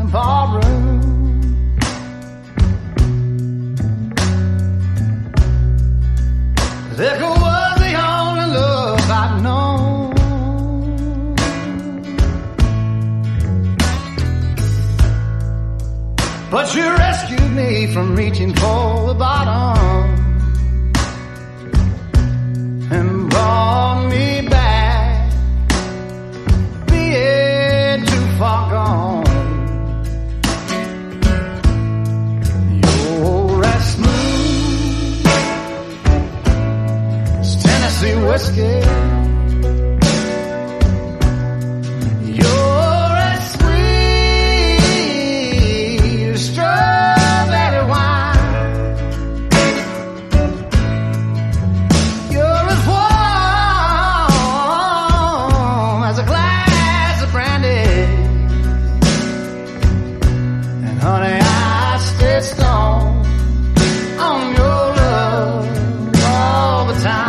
ballroom. Liquor was the only love I'd known. But you rescued me from reaching for the bottom and brought me back, being too far gone. You're as smooth as Tennessee whiskey. You're as sweet as strawberry wine. You're as warm as a glass of brandy. And honey, I stay strong on your love all the time.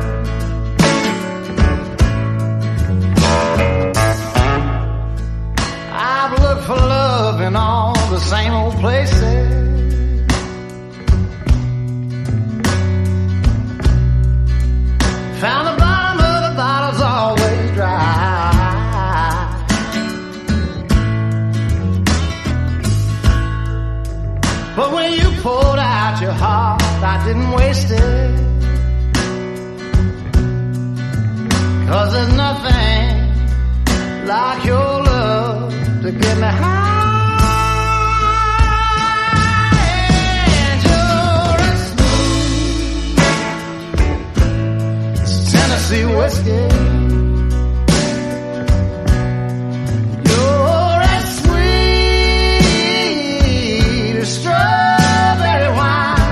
I've looked for love in all the same old places. Found the bottom of the bottle's always dry. But when you poured out your heart, I didn't waste it. 'Cause there's nothing like your love to get me high. And you're as smooth as Tennessee whiskey. You're as sweet as strawberry wine.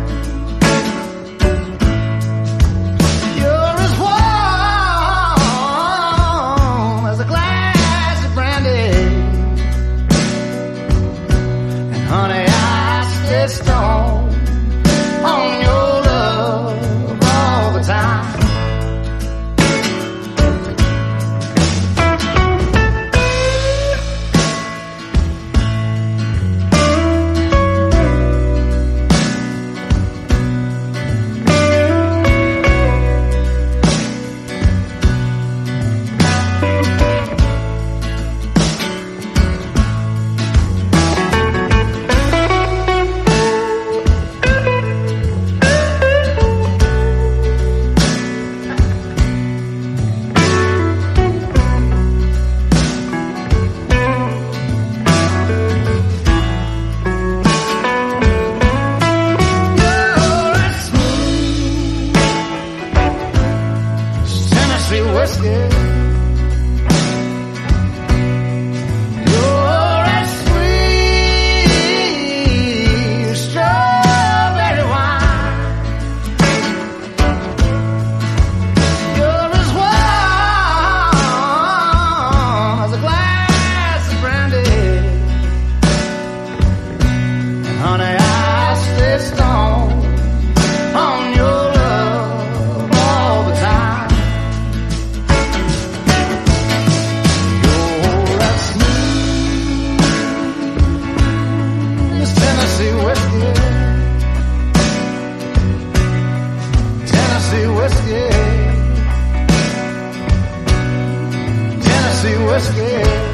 You're as warm as a glass of brandy. And honey, I stay strong on your love all the time. Tennessee whiskey. You're as sweet as strawberry wine. You're as warm as a glass of brandy. And honey, I stay strong on your love all the time. Tennessee whiskey, Tennessee whiskey, Tennessee whiskey.